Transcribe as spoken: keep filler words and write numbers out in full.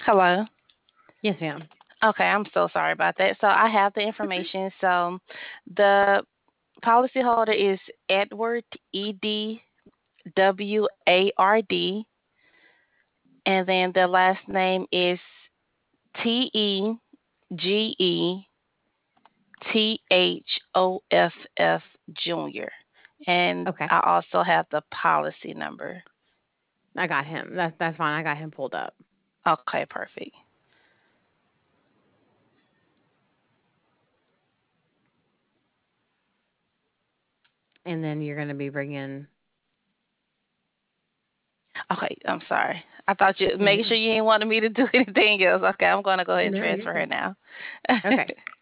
Hello. Yes, ma'am. Okay, I'm so sorry about that. So I have the information. So the policyholder is Edward E D W A R D, and then the last name is T E G E T H O F F Junior. And Okay. I also have the policy number. I got him. That's that's fine. I got him pulled up. Okay, perfect. And then you're going to be bringing. Okay, I'm sorry. I thought you No, making you're sure you didn't want me to do anything else. Okay, I'm gonna go ahead and no, you're transfer her good. now. Okay.